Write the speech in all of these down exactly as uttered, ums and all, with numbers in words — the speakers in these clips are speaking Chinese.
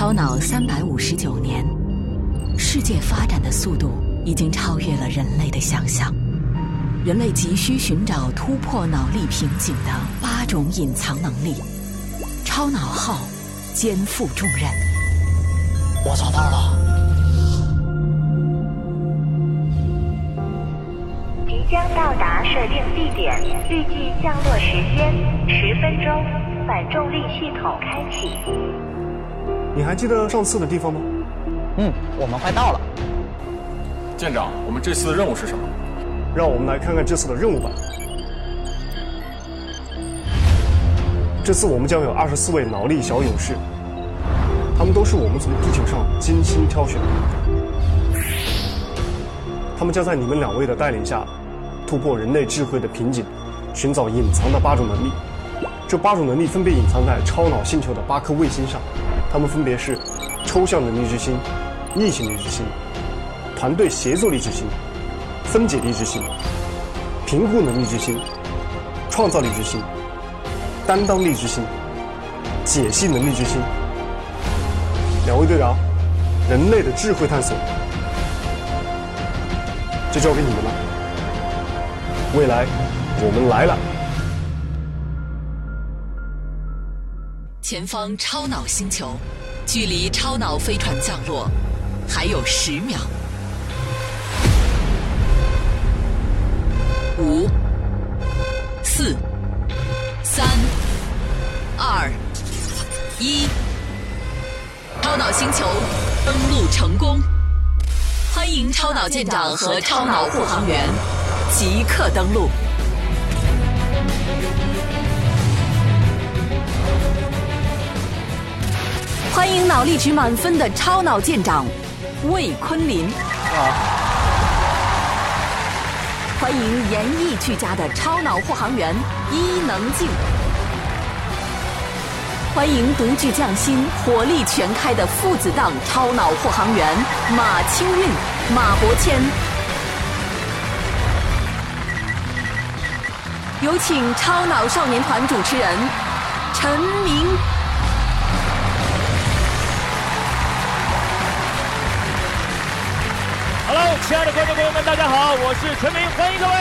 超脑三百五十九年，世界发展的速度已经超越了人类的想象。人类急需寻找突破脑力瓶颈的八种隐藏能力，超脑号肩负重任。 我找到了。 即将到达设定地点，预计降落时间十分钟，反重力系统开启。 你还记得上次的地方吗？ 嗯，我们快到了。 舰长，我们这次的任务是什么？ 让我们来看看这次的任务吧。这次我们将有二十四位脑力小勇士，他们都是我们从地球上精心挑选的。他们将在你们两位的带领下，突破人类智慧的瓶颈，寻找隐藏的八种能力。这八种能力分别隐藏在超脑星球的八颗卫星上，它们分别是抽象能力之星、逆行力之星、团队协作力之星、分解力之星、评估能力之星、创造力之星、担当力之星、解析能力之星。两位队长，人类的智慧探索就交给你们了。未来我们来了。 前方超脑星球，距离超脑飞船降落还有十秒。五、四、三、二、一，超脑星球登陆成功！欢迎超脑舰长和超脑护航员即刻登陆。欢迎脑力值满分的超脑舰长魏坤林。啊欢迎演艺俱佳的超脑护航员伊能静，欢迎独具匠心、火力全开的父子档超脑护航员马清运、马伯谦。有请超脑少年团主持人陈明。 Hello， 亲爱的观众朋友们，大家好，我是陈明，欢迎各位，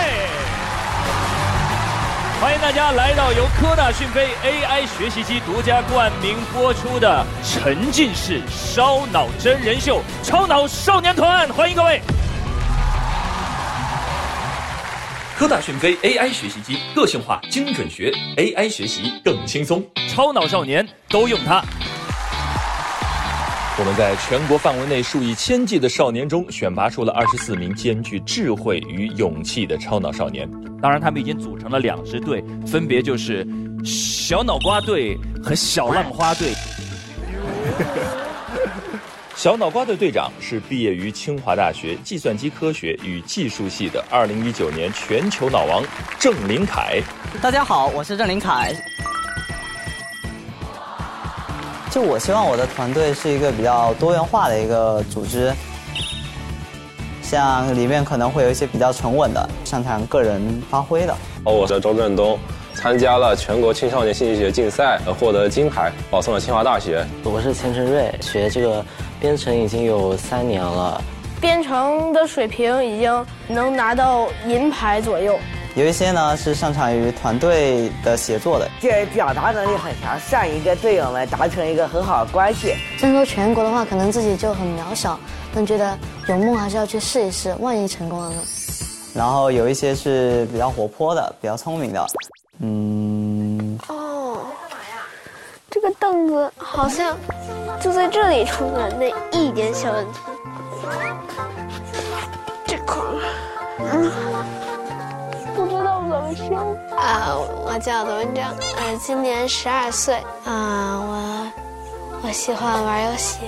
欢迎大家来到由科大讯飞 A I 学习机独家冠名播出的沉浸式烧脑真人秀《超脑少年团》，欢迎各位。 科大讯飞 A I 学习机，个性化精准学 ，A I 学习更轻松， 超脑少年都用它。 我们在全国范围内数以千计的少年中选拔出了二十四名兼具智慧与勇气的超脑少年。 当然，他们已经组成了两支队，分别就是小脑瓜队和小浪花队。 小脑瓜队队长是毕业于清华大学计算机科学与技术系的二零一九年全球脑王郑林凯。 大家好，我是郑林凯。就我希望我的团队是一个比较多元化的一个组织，像里面可能会有一些比较沉稳的，擅长个人发挥的。 哦，我是周振东，参加了全国青少年心理学竞赛，获得金牌，保送了清华大学。 我是钱晨瑞，学这个编程已经有三年了， 编程的水平已经能拿到银牌左右。 有一些呢是擅长于团队的协作的， 这表达能力很强，善于跟队友们达成一个很好的关系。 真说全国的话，可能自己就很渺小，但觉得有梦还是要去试一试，万一成功了呢？ 然后有一些是比较活泼的，比较聪明的。嗯。 哦，这个凳子好像就在这里出了那一点小问题。这块儿，嗯。不知道怎么修啊！我叫罗文章，呃，今年十二岁啊。我我喜欢玩游戏。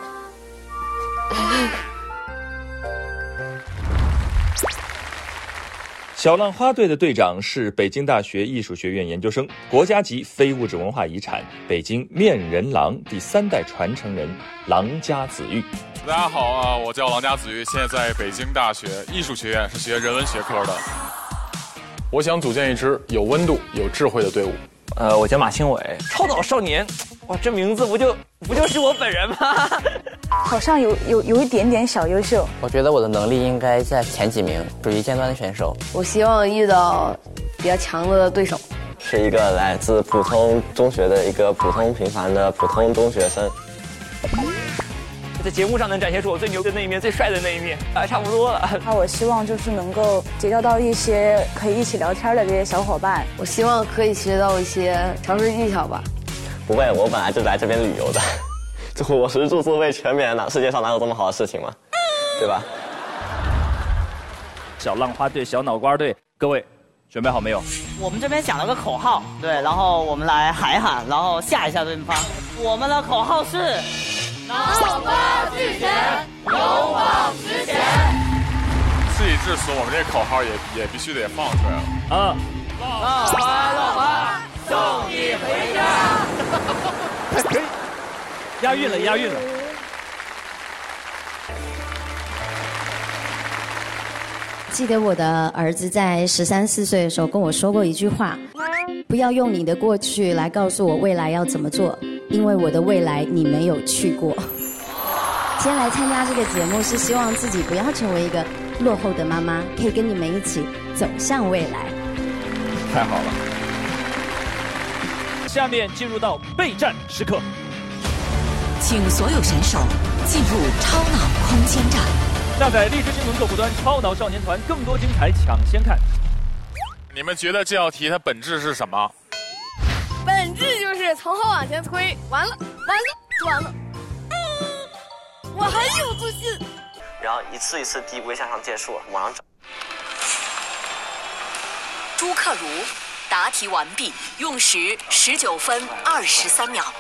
小浪花队的队长是北京大学艺术学院研究生，国家级非物质文化遗产北京面人廊第三代传承人郎家子玉。 大家好啊，我叫郎家子玉，现在在北京大学艺术学院是学人文学科的。我想组建一支有温度、有智慧的队伍。 呃，我叫马新伟，超脑少年， 哇，这名字不就不就是我本人吗？ 好像有有有一点点小优秀。 我觉得我的能力应该在前几名，属于尖端的选手。 我希望遇到比较强的对手。 是一个来自普通中学的一个普通平凡的普通中学生。 在节目上能展现出我最牛的那一面，最帅的那一面，啊，差不多了。 那我希望就是能够结交到一些可以一起聊天的这些小伙伴。 我希望可以学到一些调试技巧吧。 不会，我本来就来这边旅游的，就伙食住宿费全免的，世界上哪有这么好的事情嘛，对吧？ 小浪花队、小脑瓜队，各位准备好没有？ 我们这边想了个口号，对，然后我们来喊一喊，然后吓一下对方。我们的口号是。 脑瓜俱全，勇往直前。 事已至此，我们这口号也也必须得放出来了啊！ 浪花浪花，送你回家。 可以，押韵了，押韵了。 记得我的儿子在十三四岁的时候跟我说过一句话：不要用你的过去来告诉我未来要怎么做。因为我的未来你没有去过。今天来参加这个节目是希望自己不要成为一个落后的妈妈，可以跟你们一起走向未来。 太好了！下面进入到备战时刻， 请所有选手进入超脑空间站。 下载荔枝新闻客户端超脑少年团，更多精彩抢先看。 你们觉得这道题它本质是什么？ 本质就是从后往前推，完了，完了，完了，嗯，我很有自信。 然后一次一次递归向上计数，往上找。 朱克如答题完毕，用时十九分二十三秒。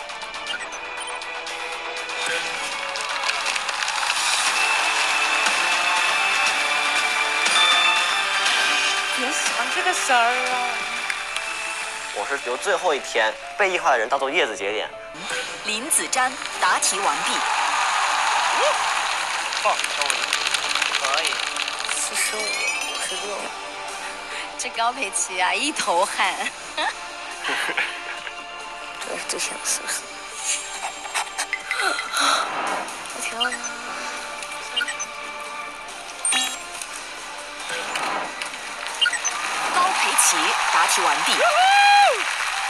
别想这个事儿啊！ 我是由最后一天被异化的人当做叶子节点。 林子瞻答题完毕。 放可以。 四十五，五十六。这高培奇啊，一头汗。这是之前的四十。我天啊！ 高培奇答题完毕。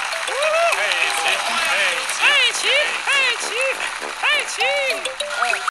佩奇，佩奇，佩奇，佩奇，佩奇。